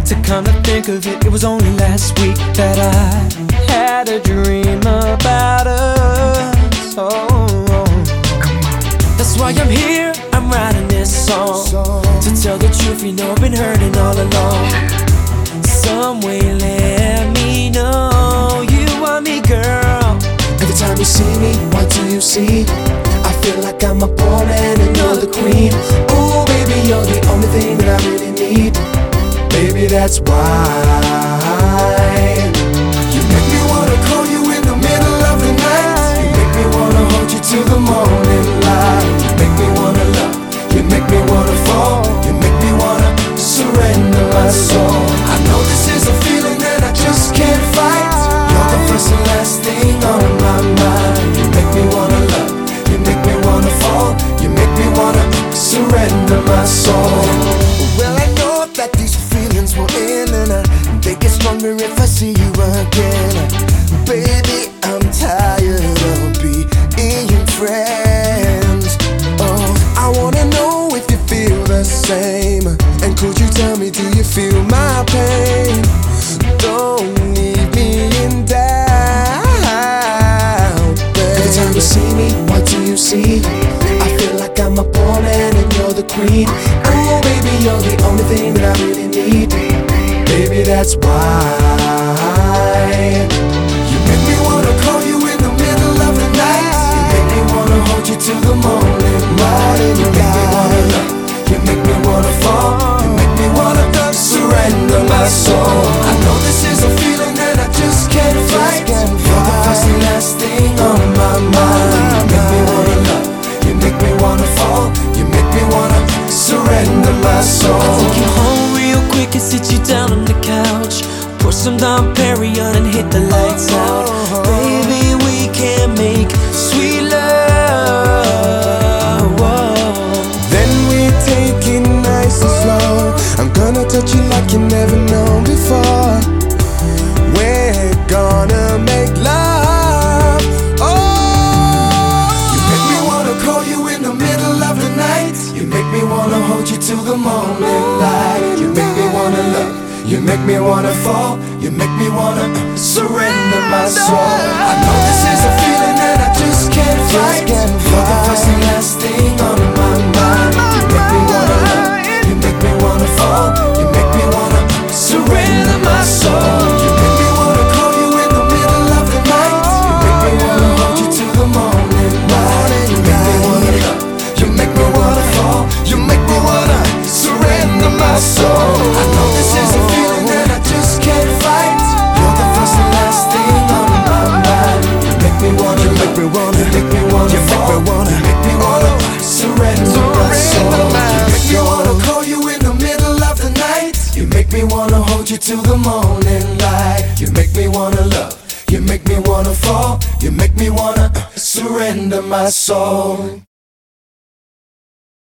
to kind of think of it, it was only last week that I had a dream about us. Oh, that's why I'm here, I'm writing this song to tell the truth, you know I've been hurting all along. Some way let me know you want me, girl. Every time you see me, what do you see? I feel like I'm a pawn and you're the queen. Ooh, baby, you're the only thing that I really need. Baby, that's why you make me wanna call you in the middle of the night. You make me wanna hold you till the morning light. You make me wanna love, you make me wanna fall. You make me wanna surrender my soul. I know this is a feeling that I just can't fight. You're the first and last thing on my mind. You make me wanna love, you make me wanna fall. You make me wanna surrender my soul. Well, I know that these feelings will end and they get stronger if I see you again. Baby, I'm tired of being friends. Oh, I wanna know if you feel the same. And could you tell me, do you feel my pain? Don't leave me in doubt, babe. Every time you see me, what do you see? I feel like I'm a pawn and you're the queen. Oh, baby, you're the only thing that I really need. Baby, that's why you make me wanna call you in the middle of the night. You make me wanna hold you till the morning light. You make me wanna love, you make me wanna fall. You make me wanna surrender my soul. I know this is a feeling that I just can't fight. You're the first and last thing on my mind. You make me wanna love, you make me wanna fall. You make me wanna surrender my soul. I'll take you home real quick and sit you down on the couch. Pour some Dom Perignon and hit the lights out. Baby, we can make sweet love. Whoa. Then we take it nice and slow. I'm gonna touch you like you never known before. We're gonna make love. Oh, you make me wanna call you in the middle of the night. You make me wanna hold you till the morning light. You make me wanna love, you make me wanna fall. You make me wanna surrender my soul. I know this is a feeling that I just can't fight. You're the first and last thing on my mind. You make me wanna love, you make me wanna fall. You make me wanna surrender my soul. You make me wanna call you in the middle of the night. You make me wanna hold you till the morning light. You make me wanna love, you make me wanna fall. You make me wanna surrender my soul. I know this is a feeling that I just can't fight. You're the first and last thing on my mind. You make me wanna, you make me wanna, you make me wanna, you make me wanna, you make me wanna surrender my soul. You make me wanna call you in the middle of the night. You make me wanna hold you till the morning light. You make me wanna love, you make me wanna fall. You make me wanna surrender my soul.